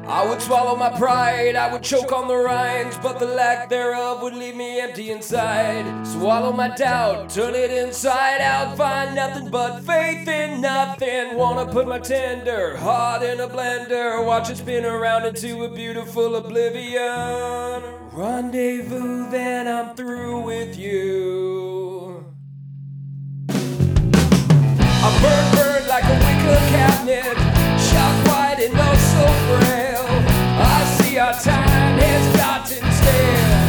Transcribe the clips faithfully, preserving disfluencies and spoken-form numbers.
I would swallow my pride, I would choke on the rinds, but the lack thereof would leave me empty inside. Swallow my doubt, turn it inside out, find nothing but faith in nothing. Wanna put my tender heart in a blender, watch it spin around into a beautiful oblivion. Rendezvous, then I'm through with you. I'm burnt, burnt like a wicker cabinet, shot white and oh so frail. I see our time has gotten stale.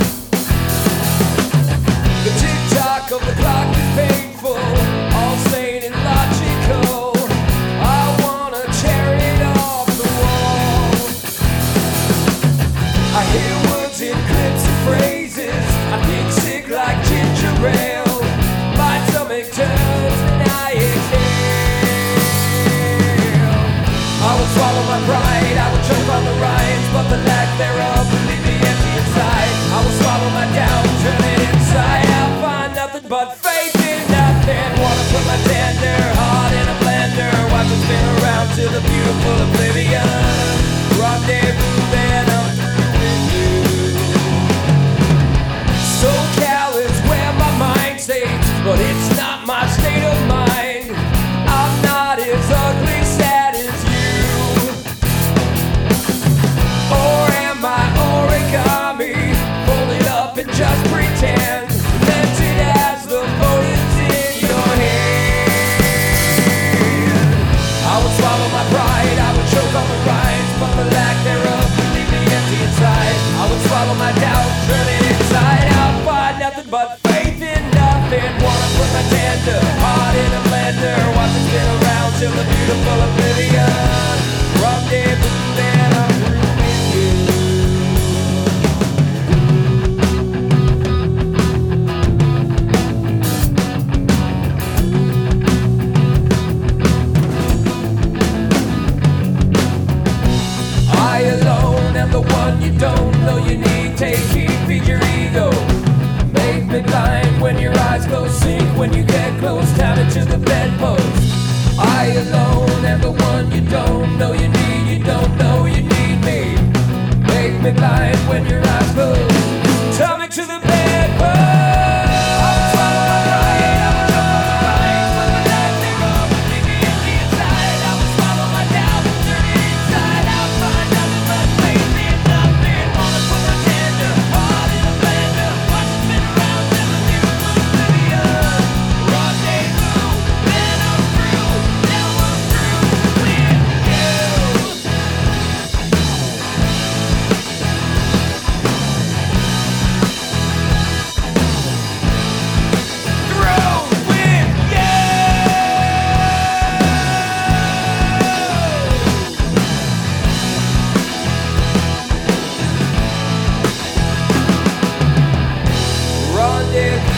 The tick-tock of the clock is painful, all sane and logical. I wanna tear it off the wall. I hear words in clips and phrases, I think sick like ginger ale. My stomach turns and I exhale. I would swallow my pride, I would choke on the rinds, but the lack thereof would leave me empty inside. I will swallow my doubt, turn it inside out, find nothing but faith in nothing. Wanna put my tender heart in a blender, watch it spin around to the beautiful oblivion. Rendezvous, then I'm through with you. SoCal is where my mind stays, but it's not my state of mind. I'm not as ugly, sad as you. Or am I origami, folded up and just pretend, lifted as the boat is in your hand. I would swallow my pride, I would choke on the rinds, but the lack thereof would leave me empty inside. I would swallow my doubt, turn it inside out, find nothing but faith in nothing. Wanna put my tender heart in a blender, watch it spin around till the beautiful oblivion. Rendezvous, then I'm through with you. I alone am the one you don't know you need. Take heed, feed your ego. Make me blind when your eyes go sink. When you get close, down into the bedpost. I alone am the one you don't know you need. You don't know you need me. Make me blind when your eyes close. Tell me to the bedpost. Rendezvous.